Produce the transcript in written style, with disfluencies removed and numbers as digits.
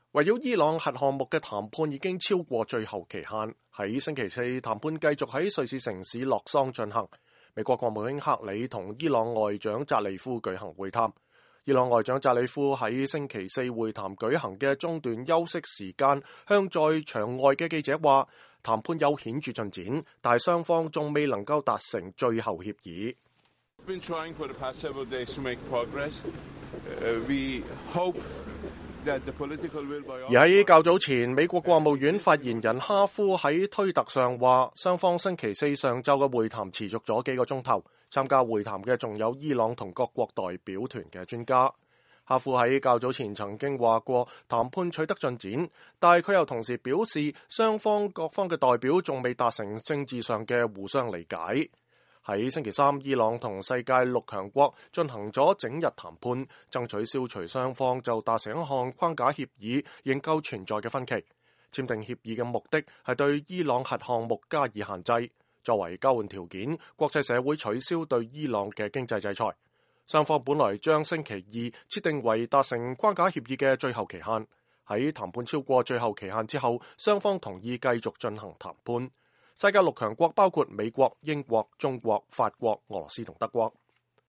圍繞伊朗核項目嘅談判已經超過最後期限，喺星期四談判繼續喺瑞士城市洛桑進行。美國國務卿克里同伊朗外長扎利夫舉行會談。伊朗外長扎利夫喺星期四會談舉行嘅中斷休息時間，向在場外嘅記者話，談判有顯著進展，但係雙方仲未能夠達成最後協議。而喺較早前，美國國務院發言人哈夫喺推特上話，雙方星期四上晝嘅會談持續咗幾個鐘頭，參加會談嘅仲有伊朗同各國代表團嘅專家。哈夫喺較早前曾經話過談判取得進展，但係佢又同時表示，各方嘅代表仲未達成政治上嘅互相理解。喺星期三，伊朗同世界6強國進行咗整日談判，爭取消除雙方就達成一項框架協議仍舊存在嘅分歧。簽訂協議嘅目的係對伊朗核項目加以限制，作為交換條件，國際社會取消對伊朗嘅經濟制裁。雙方本來將星期二設定為達成框架協議嘅最後期限，喺談判超過最後期限之後，雙方同意繼續進行談判。世界6強國包括美國、英國、中國、法國、俄羅斯同德國。